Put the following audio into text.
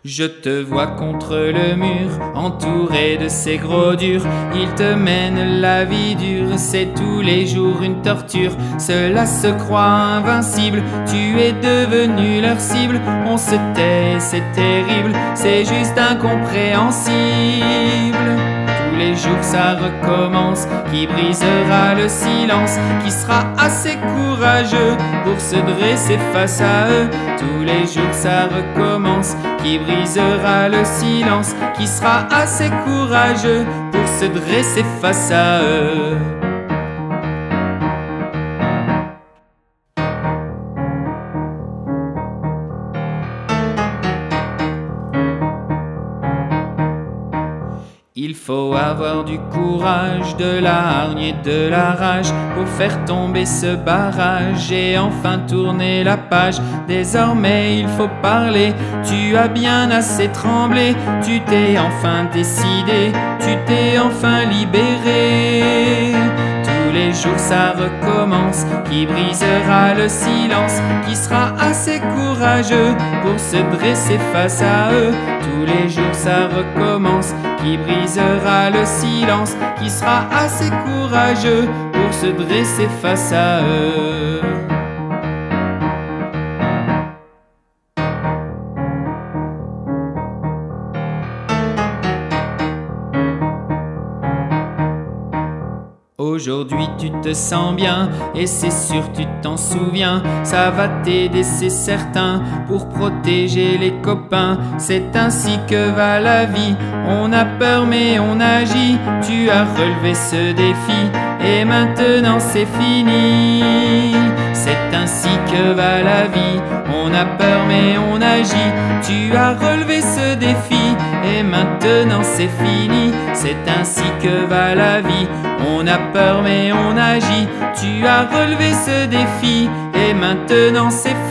Je te vois contre le mur, entouré de ces gros durs. Ils te mènent la vie dure, c'est tous les jours une torture. Cela se croit invincible, tu es devenu leur cible. On se tait, c'est terrible, c'est juste incompréhensible. Tous les jours ça recommence, qui brisera le silence, qui sera assez courageux pour se dresser face à eux. Tous les jours ça recommence, qui brisera le silence, qui sera assez courageux pour se dresser face à eux. Il faut avoir du courage, de la hargne et de la rage pour faire tomber ce barrage et enfin tourner la page. Désormais il faut parler, tu as bien assez tremblé, tu t'es enfin décidé, tu t'es enfin libéré. Tous les jours ça recommence, qui brisera le silence, qui sera assez courageux pour se dresser face à eux. Tous les jours ça recommence, qui brisera le silence, qui sera assez courageux pour se dresser face à eux. Aujourd'hui tu te sens bien, et c'est sûr tu t'en souviens. Ça va t'aider c'est certain, pour protéger les copains. C'est ainsi que va la vie, on a peur mais on agit. Tu as relevé ce défi, et maintenant c'est fini. C'est ainsi que va la vie, on a peur mais on agit. Tu as relevé ce défi, et maintenant c'est fini. C'est ainsi que va la vie, on a peur mais on agit. Tu as relevé ce défi, et maintenant c'est fini.